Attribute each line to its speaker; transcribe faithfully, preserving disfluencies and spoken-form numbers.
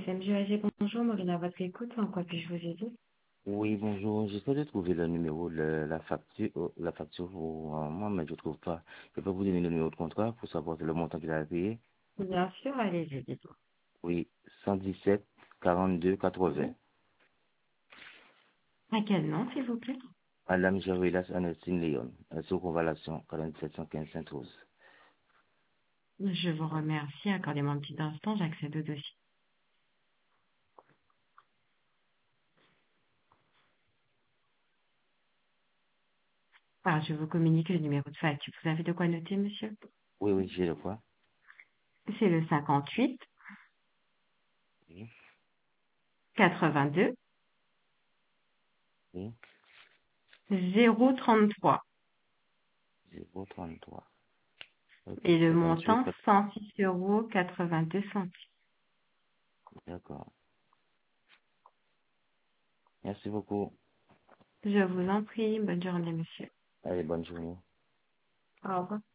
Speaker 1: S M G A G, bonjour, Maureen à votre écoute, en quoi puis-je vous aider?
Speaker 2: Oui, bonjour. J'essaie de trouver le numéro de la facture, oh, la facture pour euh, moi, mais je ne trouve pas. Je peux vous donner le numéro de contrat pour savoir le montant qu'il a payé.
Speaker 1: Bien sûr, allez-y, dites-moi.
Speaker 2: Oui, cent dix-sept quarante-deux
Speaker 1: Mhm.
Speaker 2: quatre-vingts.
Speaker 1: À quel nom, s'il vous plaît?
Speaker 2: Madame Gervilas Ernestine Léon, euh, circonvallation quarante-sept cent quinze Sainte-Rose.
Speaker 1: Je vous remercie. Accordez-moi un petit instant, j'accède au dossier. Ah, je vous communique le numéro de facture. Vous avez de quoi noter, monsieur?
Speaker 2: Oui, oui, j'ai le quoi?
Speaker 1: C'est le cinquante-huit
Speaker 2: Oui,
Speaker 1: quatre-vingt-deux
Speaker 2: oui,
Speaker 1: zéro trente-trois
Speaker 2: zéro trente-trois. Ok,
Speaker 1: et le
Speaker 2: cinquante-huit,
Speaker 1: montant cent six euros quatre-vingt-deux centimes.
Speaker 2: d'accord. Merci beaucoup.
Speaker 1: Je vous en prie. Bonne journée, monsieur.
Speaker 2: Allez, bonne journée.
Speaker 1: Au revoir.